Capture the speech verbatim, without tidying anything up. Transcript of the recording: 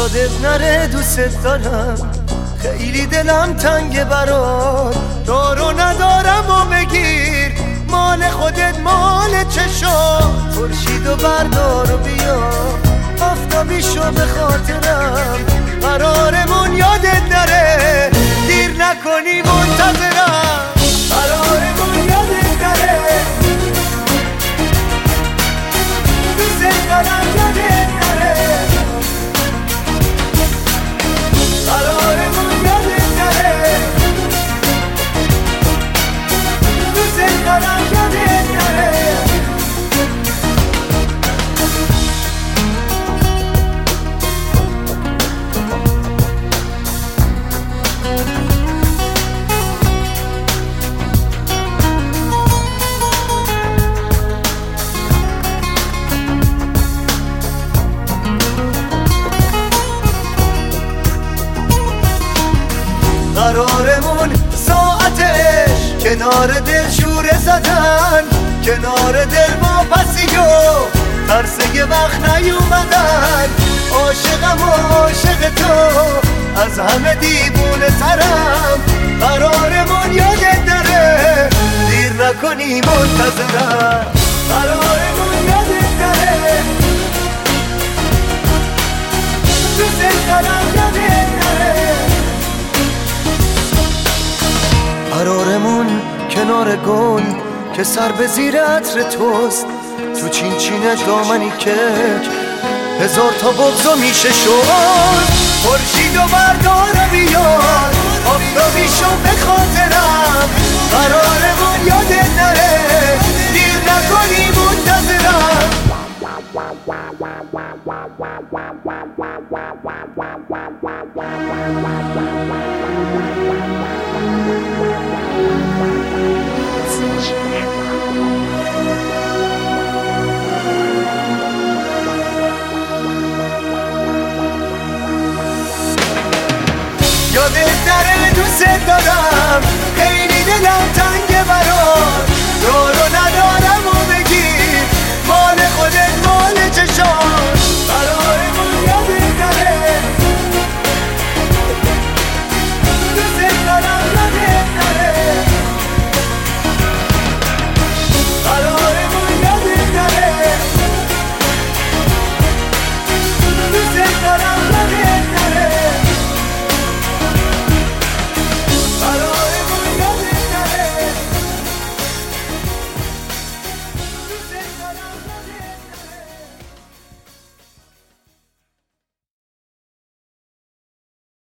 یادت نره دوست دارم، خیلی دلم تنگه برات. دارو ندارم و بگیر، مال خودت مال چشات. خورشید و بردار و بیا، آفتابی شو به خاطرم. قرارمون یادت نره، دیر نکنی منتظرم. قرارمون یادت نره، دوست دارم یادت نره. قرارمون یادت نره، دوست دارم یادت نره. قرارمون ساعتش کنار دل شوره زدن، کنار دل ما پسی و ترس یه وقت نیومدن. عاشقم و عاشق تو، از همه دیوونه ترم. قرارمون یادت نره، دیر نکنی منتظرم. قرارمون یادت نره، دوست دارم یادت نره. قرارمون کنار گل که سر به زیر عطر توست، تو چین چین دامنی که هزار تا بغضا میشه شد. خورشید و بردار بیار، آفتابی شو به خاطرم. قرارمون یادت نره، دیر نکنی منتظرم.